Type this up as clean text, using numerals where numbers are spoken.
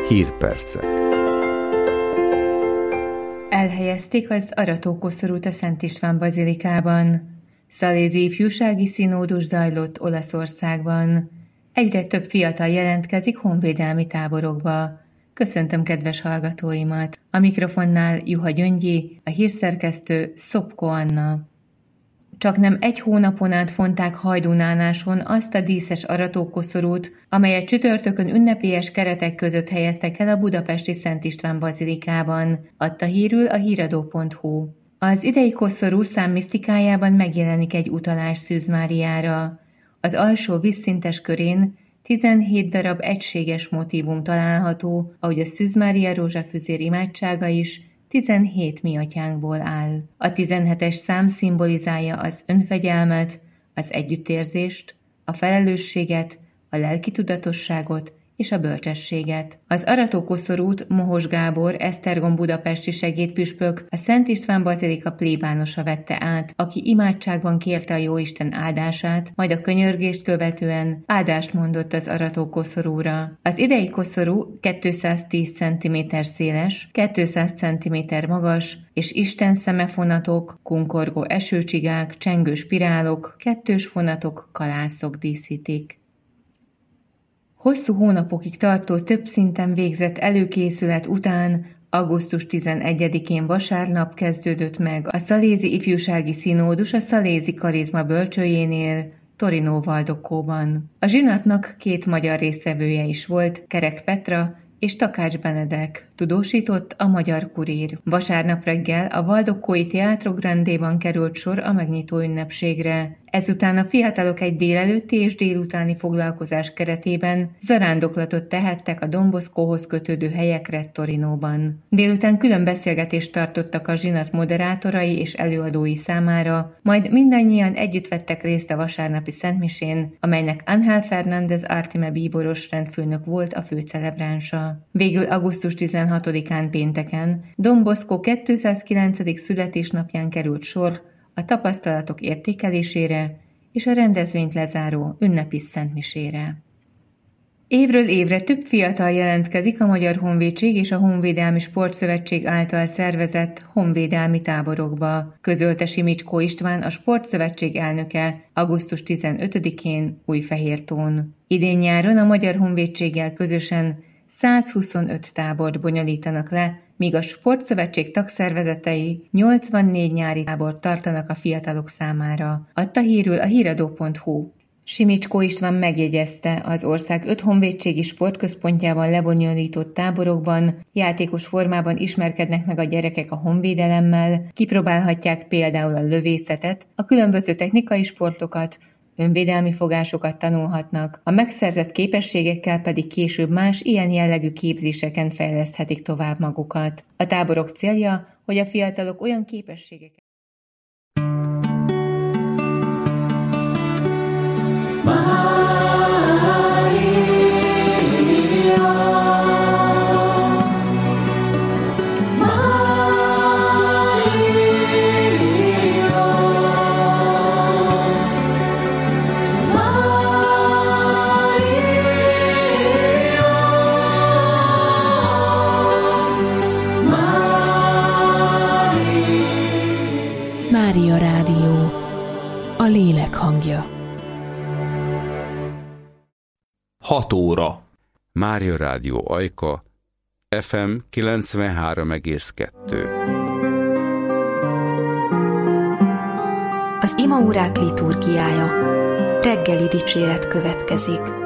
Hírpercek. Elhelyezték az aratókoszorút a Szent István bazilikában. Szalézi ifjúsági színódus zajlott Olaszországban. Egyre több fiatal jelentkezik honvédelmi táborokba. Köszöntöm kedves hallgatóimat! A mikrofonnál Juha Gyöngyi, a hírszerkesztő Szopko Anna. Csaknem egy hónapon át fonták Hajdúnánáson azt a díszes aratókoszorút, amelyet csütörtökön ünnepélyes keretek között helyeztek el a budapesti Szent István bazilikában, adta hírül a híradó.hu. Az idei koszorú számmisztikájában megjelenik egy utalás Szűz Máriára. Az alsó vízszintes körén 17 darab egységes motívum található, ahogy a Szűz Mária rózsafüzér imádsága is 17 mi atyánkból áll. A 17-es szám szimbolizálja az önfegyelmet, az együttérzést, a felelősséget, a lelki tudatosságot és a bölcsességet. Az aratókoszorút Mohos Gábor, Esztergom budapesti segédpüspök, a Szent István bazilika plébánosa vette át, aki imádságban kérte a Jóisten áldását, majd a könyörgést követően áldást mondott az aratókoszorúra. Az idei koszorú 210 cm széles, 200 cm magas, és Isten szemefonatok, kunkorgó esőcsigák, csengő spirálok, kettős fonatok, kalászok díszítik. Hosszú hónapokig tartó több szinten végzett előkészület után augusztus 11-én vasárnap kezdődött meg a Szalézi ifjúsági színódus a Szalézi Karizma bölcsőjénél, Torino Valdoccóban. A zsinatnak 2 magyar résztvevője is volt, Kerek Petra és Takács Benedek, tudósított a Magyar Kurír. Vasárnap reggel a Valdoccói Teatro Grandéban került sor a megnyitó ünnepségre. Ezután a fiatalok egy délelőtti és délutáni foglalkozás keretében zarándoklatot tehettek a Don Boscóhoz kötődő helyekre Torinóban. Délután külön beszélgetést tartottak a zsinat moderátorai és előadói számára, majd mindannyian együtt vettek részt a vasárnapi szentmisén, amelynek Ángel Fernández Artime bíboros rendfőnök volt a főcelebránsa. Végül augusztus 16-án pénteken Don Bosco 209. születésnapján került sor a tapasztalatok értékelésére és a rendezvényt lezáró ünnepi szentmisére. Évről évre több fiatal jelentkezik a Magyar Honvédség és a Honvédelmi Sportszövetség által szervezett honvédelmi táborokba, közölte Simicskó István, a Sportszövetség elnöke augusztus 15-én Újfehértón. Idén nyáron a Magyar Honvédséggel közösen 125 tábort bonyolítanak le, míg a Sportszövetség tagszervezetei 84 nyári tábort tartanak a fiatalok számára, adta hírül a híradó.hu. Simicskó István megjegyezte, az ország 5 honvédségi sportközpontjában lebonyolított táborokban játékos formában ismerkednek meg a gyerekek a honvédelemmel, kipróbálhatják például a lövészetet, a különböző technikai sportokat, önvédelmi fogásokat tanulhatnak, a megszerzett képességekkel pedig később más ilyen jellegű képzéseken fejleszthetik tovább magukat. A táborok célja, hogy a fiatalok olyan képességeket Mária Rádió, a lélek hangja. 6 óra. Mária Rádió Ajka, FM 93,2. Az imaórák liturgiája. Reggeli dicséret következik.